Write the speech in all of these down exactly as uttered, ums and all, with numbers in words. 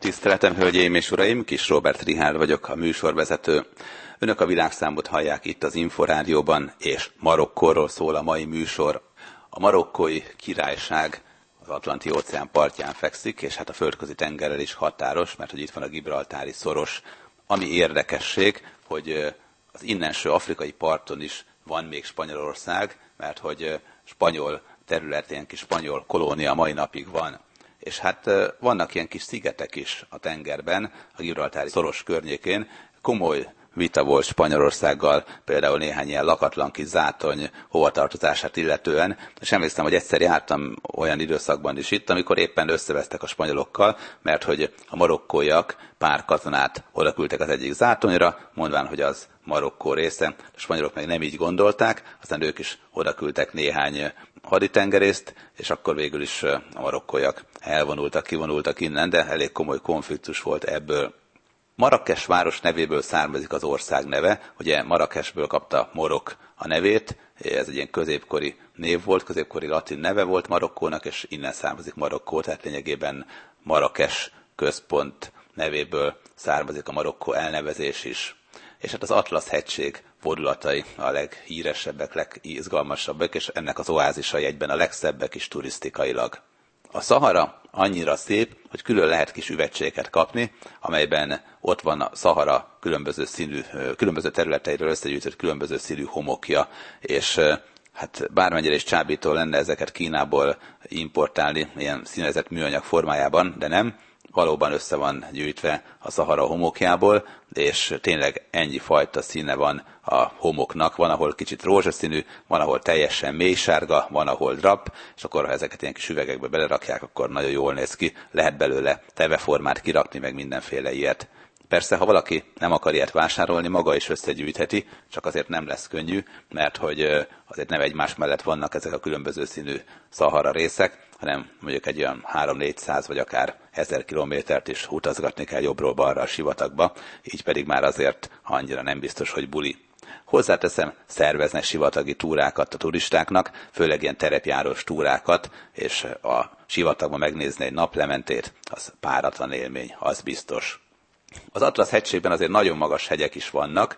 Tiszteletem, hölgyeim és uraim, Kis Róbert Richárd vagyok, a műsorvezető. Önök a világszámot hallják itt az Inforádióban, és Marokkóról szól a mai műsor. A marokkói királyság az Atlanti-óceán partján fekszik, és hát a földközi tengerrel is határos, mert hogy itt van a gibraltári szoros. Ami érdekesség, hogy az innenső afrikai parton is van még Spanyolország, mert hogy spanyol területén kis spanyol kolónia mai napig van. És hát vannak ilyen kis szigetek is a tengerben, a gibraltári szoros környékén. Komoly vita volt Spanyolországgal, például néhány ilyen lakatlan kis zátony hovatartozását illetően, és emlékszem, hogy egyszer jártam olyan időszakban is itt, amikor éppen összevesztek a spanyolokkal, mert hogy a marokkóiak pár katonát odaküldtek az egyik zátonyra, mondván, hogy az Marokkó része. A spanyolok meg nem így gondolták, aztán ők is odaküldtek néhány haditengerészt, és akkor végül is a marokkóiak elvonultak, kivonultak innen, de elég komoly konfliktus volt ebből. Marrakes város nevéből származik az ország neve, ugye Marrakesből kapta Morok a nevét, ez egy ilyen középkori név volt, középkori latin neve volt Marokkónak, és innen származik Marokkó, tehát lényegében Marrakes központ nevéből származik a Marokkó elnevezés is. És hát az Atlasz-hegység vodulatai a leghíresebbek, legizgalmasabbak, és ennek az oázisai egyben a legszebbek is turisztikailag. A Szahara annyira szép, hogy külön lehet kis üvegcséket kapni, amelyben ott van a Szahara különböző színű, különböző területeiről összegyűjtött különböző színű homokja, és hát bármennyire is csábító lenne ezeket Kínából importálni ilyen színezett műanyag formájában, de nem. Valóban össze van gyűjtve a Szahara homokjából, és tényleg ennyi fajta színe van a homoknak. Van, ahol kicsit rózsaszínű, van, ahol teljesen mélysárga, van, ahol drap, és akkor ha ezeket ilyen kis üvegekbe belerakják, akkor nagyon jól néz ki. Lehet belőle teveformát kirakni, meg mindenféle ilyet. Persze, ha valaki nem akar ilyet vásárolni, maga is összegyűjtheti, csak azért nem lesz könnyű, mert hogy azért nem egymás mellett vannak ezek a különböző színű Szahara részek, hanem mondjuk egy olyan három-négyszáz vagy akár ezer kilométert is utazgatni kell jobbról balra a sivatagba, így pedig már azért annyira nem biztos, hogy buli. Hozzáteszem, szerveznek sivatagi túrákat a turistáknak, főleg ilyen terepjárós túrákat, és a sivatagban megnézni egy naplementét, az páratlan élmény, az biztos. Az Atlasz-hegységben azért nagyon magas hegyek is vannak,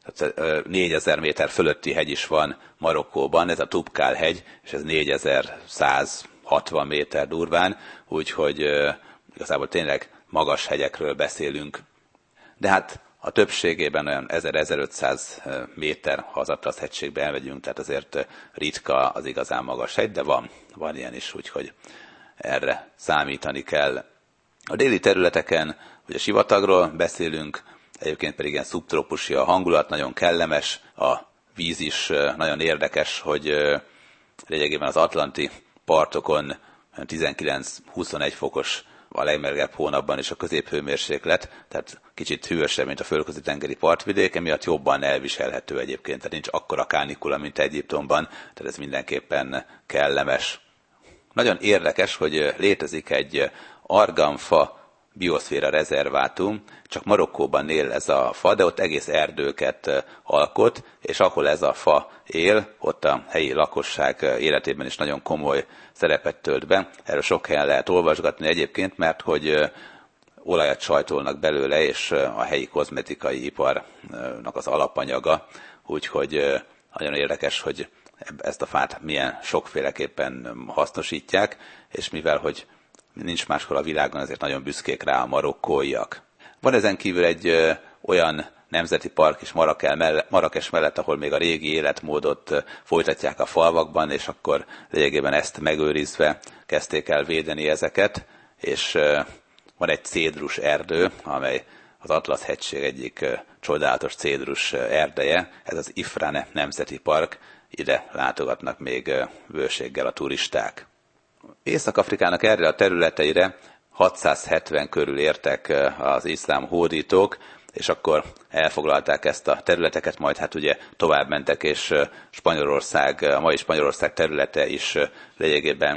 négyezer méter fölötti hegy is van Marokkóban, ez a Tubkál hegy, és ez négyezer-százhatvan méter durván, úgyhogy igazából tényleg magas hegyekről beszélünk. De hát a többségében olyan ezer-ezerötszáz méter, ha az Atlasz-hegységbe elmegyünk, tehát azért ritka az igazán magas hegy, de van, van ilyen is, úgyhogy erre számítani kell. A déli területeken ugye sivatagról beszélünk, egyébként pedig ilyen szubtrópusi a hangulat, nagyon kellemes, a víz is nagyon érdekes, hogy lényegében az atlanti partokon tizenkilenc-huszonegy fokos a legmelegebb hónapban is a középhőmérséklet, tehát kicsit hűvösebb, mint a földközi tengeri partvidék, emiatt jobban elviselhető egyébként, tehát nincs akkora kánikula, mint Egyiptomban, tehát ez mindenképpen kellemes. Nagyon érdekes, hogy létezik egy arganfa bioszféra rezervátum, csak Marokkóban él ez a fa, de ott egész erdőket alkot, és ahol ez a fa él, ott a helyi lakosság életében is nagyon komoly szerepet tölt be. Erről sok helyen lehet olvasgatni egyébként, mert hogy olajat sajtolnak belőle, és a helyi kozmetikai iparnak az alapanyaga, úgyhogy nagyon érdekes, hogy ezt a fát milyen sokféleképpen hasznosítják, és mivel, hogy nincs máshol a világon, ezért nagyon büszkék rá a marokkóiak. Van ezen kívül egy ö, olyan nemzeti park is Marrakes mellett, ahol még a régi életmódot folytatják a falvakban, és akkor lényegében ezt megőrizve kezdték el védeni ezeket, és ö, van egy cédrus erdő, amely az Atlasz-hegység egyik ö, csodálatos cédrus erdeje, ez az Ifrane Nemzeti Park, ide látogatnak még ö, bőséggel a turisták. Észak-Afrikának erre a területeire hatszázhetven körül értek az iszlám hódítók, és akkor elfoglalták ezt a területeket, majd hát ugye tovább mentek, és Spanyolország, a mai Spanyolország területe is lényegében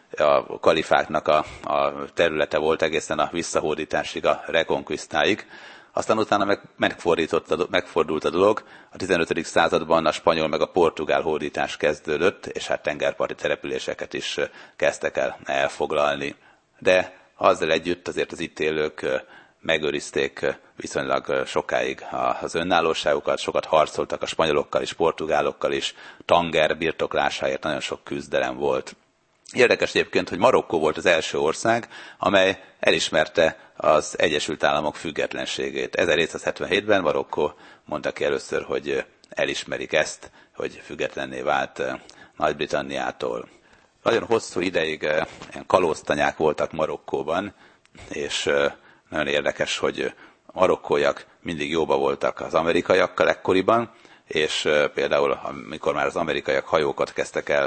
a kalifáknak a, a területe volt egészen a visszahódításig, a reconquistáig. Aztán utána megfordult a dolog, a tizenötödik században a spanyol meg a portugál hódítás kezdődött, és hát tengerparti településeket is kezdtek el elfoglalni. De azzal együtt azért az itt élők megőrizték viszonylag sokáig az önállóságukat, sokat harcoltak a spanyolokkal és portugálokkal is, Tanger birtoklásáért nagyon sok küzdelem volt. Érdekes egyébként, hogy Marokkó volt az első ország, amely elismerte az Egyesült Államok függetlenségét. ezerhétszázhetvenhétben Marokkó mondta ki először, hogy elismerik ezt, hogy függetlenné vált Nagy-Britanniától. Nagyon hosszú ideig ilyen kalóztanyák voltak Marokkóban, és nagyon érdekes, hogy a marokkóiak mindig jóba voltak az amerikaiakkal ekkoriban, és például amikor már az amerikaiak hajókat kezdtek el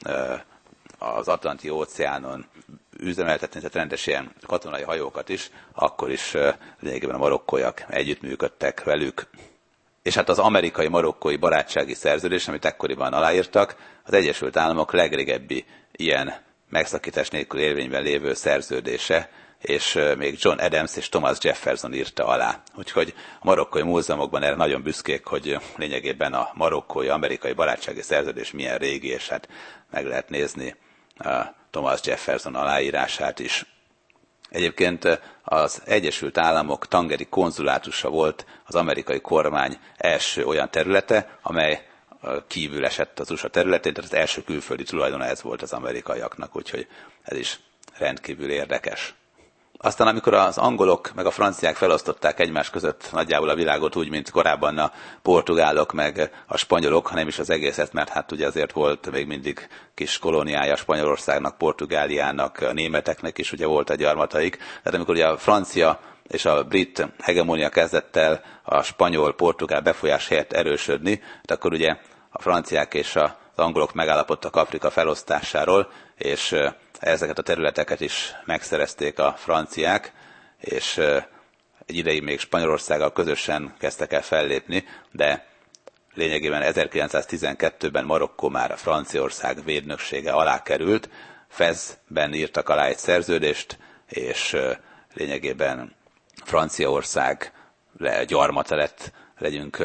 az Atlanti óceánon üzemeltetni, tehát rendes ilyen katonai hajókat is, akkor is lényegében a marokkóiak együttműködtek velük. És hát az amerikai-marokkói barátsági szerződés, amit ekkoriban aláírtak, az Egyesült Államok legrégebbi ilyen megszakítás nélkül érvényben lévő szerződése, és még John Adams és Thomas Jefferson írta alá. Úgyhogy a marokkói múzeumokban erre nagyon büszkék, hogy lényegében a marokkói-amerikai barátsági szerződés milyen régi, és hát meg lehet nézni a Thomas Jefferson aláírását is. Egyébként az Egyesült Államok tangeri konzulátusa volt az amerikai kormány első olyan területe, amely kívül esett az u es á területén, tehát az első külföldi tulajdona ez volt az amerikaiaknak, úgyhogy ez is rendkívül érdekes. Aztán amikor az angolok meg a franciák felosztották egymás között nagyjából a világot úgy, mint korábban a portugálok meg a spanyolok, hanem is az egészet, mert hát ugye azért volt még mindig kis kolóniája Spanyolországnak, Portugáliának, a németeknek is ugye volt a gyarmataik. Tehát amikor ugye a francia és a brit hegemónia kezdett el a spanyol-portugál befolyás helyett erősödni, akkor ugye a franciák és az angolok megállapodtak Afrika felosztásáról, és ezeket a területeket is megszerezték a franciák, és egy ideig még Spanyolországgal közösen kezdtek el fellépni, de lényegében ezerkilencszáztizenkettőben Marokkó már a Franciaország védnöksége alá került, Fezben írtak alá egy szerződést, és lényegében Franciaország gyarmata lett, legyünk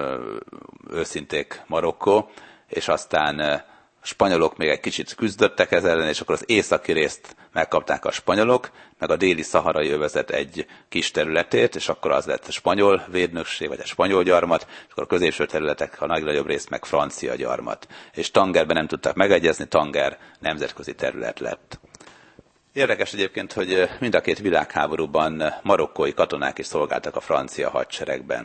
őszinték Marokkó, és aztán a spanyolok még egy kicsit küzdöttek ez ellen, és akkor az északi részt megkapták a spanyolok, meg a déli szaharai övezet egy kis területét, és akkor az lett a spanyol védnökség, vagy a spanyol gyarmat, és akkor a középső területek, a nagyobb részt meg francia gyarmat. És Tangerben nem tudtak megegyezni, Tanger nemzetközi terület lett. Érdekes egyébként, hogy mind a két világháborúban marokkói katonák is szolgáltak a francia hadseregben.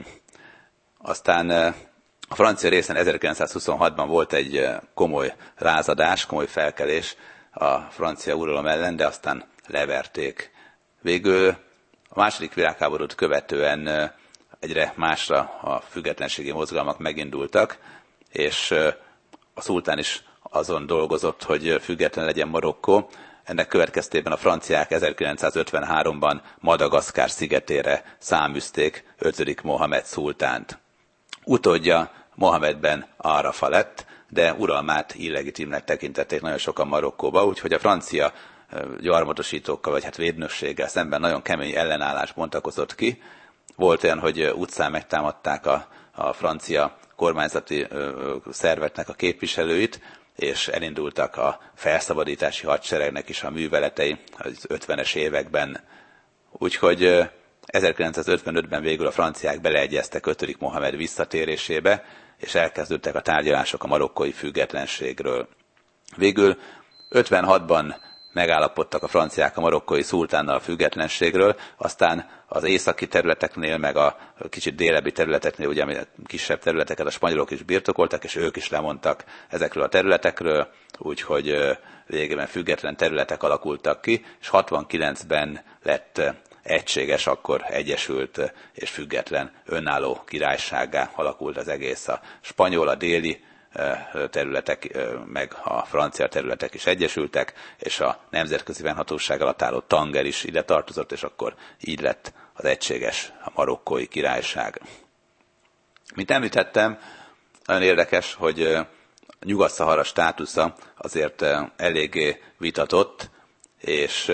Aztán a francia részen ezerkilencszázhuszonhatban volt egy komoly lázadás, komoly felkelés a francia uralom ellen, de aztán leverték. Végül a második világháborút követően egyre másra a függetlenségi mozgalmak megindultak, és a szultán is azon dolgozott, hogy független legyen Marokkó. Ennek következtében a franciák ezerkilencszázötvenháromban Madagaszkár szigetére száműzték ötödik Mohamed szultánt. Utódja Mohamed ben Arafa lett, de uralmát illegitimnek tekintették nagyon sokan Marokkóba, úgyhogy a francia gyarmatosítókkal, vagy hát védnökséggel szemben nagyon kemény ellenállás bontakozott ki. Volt olyan, hogy utcán megtámadták a, a francia kormányzati ö, szerveknek a képviselőit, és elindultak a felszabadítási hadseregnek is a műveletei az ötvenes években. Úgyhogy ezerkilencszázötvenötben végül a franciák beleegyeztek ötödik Mohamed visszatérésébe, és elkezdődtek a tárgyalások a marokkói függetlenségről. Végül ötvenhatban megállapodtak a franciák a marokkói szultánnal a függetlenségről, aztán az északi területeknél, meg a kicsit délebbi területeknél, ugye ami kisebb területeket a spanyolok is birtokoltak, és ők is lemondtak ezekről a területekről, úgyhogy végében független területek alakultak ki, és hatvankilencben lett egységes, akkor egyesült és független önálló királysággá alakult az egész. A spanyol, a déli területek, meg a francia területek is egyesültek, és a nemzetközi venhatóság alatt álló Tanger is ide tartozott, és akkor így lett az egységes, a marokkói királyság. Mint említettem, nagyon érdekes, hogy a Nyugat-Szahara státusza azért eléggé vitatott, és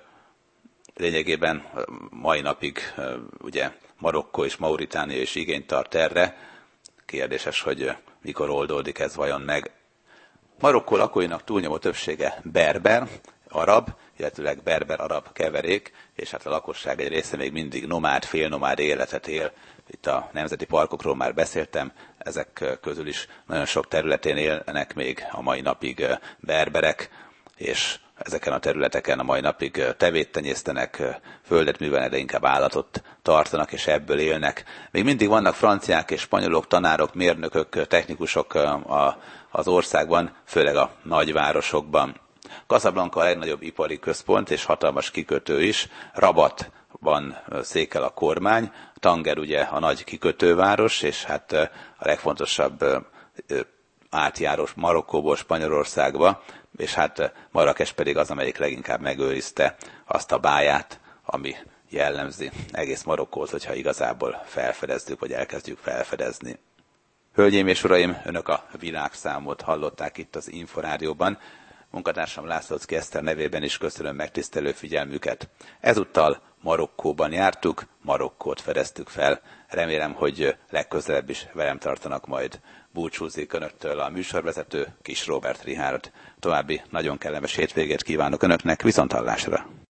lényegében mai napig ugye Marokkó és Mauritánia is igényt tart erre. Kérdéses, hogy mikor oldódik ez vajon meg. Marokkó lakóinak túlnyomó többsége berber, arab, illetőleg berber-arab keverék, és hát a lakosság egy része még mindig nomád, félnomád életet él. Itt a nemzeti parkokról már beszéltem, ezek közül is nagyon sok területén élnek még a mai napig berberek, és ezeken a területeken a mai napig tevét tenyésztenek, földet művelnek, de inkább állatot tartanak, és ebből élnek. Még mindig vannak franciák és spanyolok, tanárok, mérnökök, technikusok az országban, főleg a nagyvárosokban. Casablanca a legnagyobb ipari központ, és hatalmas kikötő is. Rabatban székel a kormány, Tanger ugye a nagy kikötőváros, és hát a legfontosabb átjárós Marokkóból Spanyolországba, és hát Marrakes pedig az, amelyik leginkább megőrizte azt a báját, ami jellemzi egész Marokkót, hogyha igazából felfedezzük, vagy elkezdjük felfedezni. Hölgyeim és uraim, önök a világszámot hallották itt az Inforádióban. Munkatársam Lászlóczky Eszter nevében is köszönöm megtisztelő figyelmüket. Ezúttal Marokkóban jártuk, Marokkót fedeztük fel. Remélem, hogy legközelebb is velem tartanak majd. Búcsúzik önöktől a műsorvezető, Kis Róbert Richárd. További nagyon kellemes hétvégét kívánok önöknek, viszonthallásra!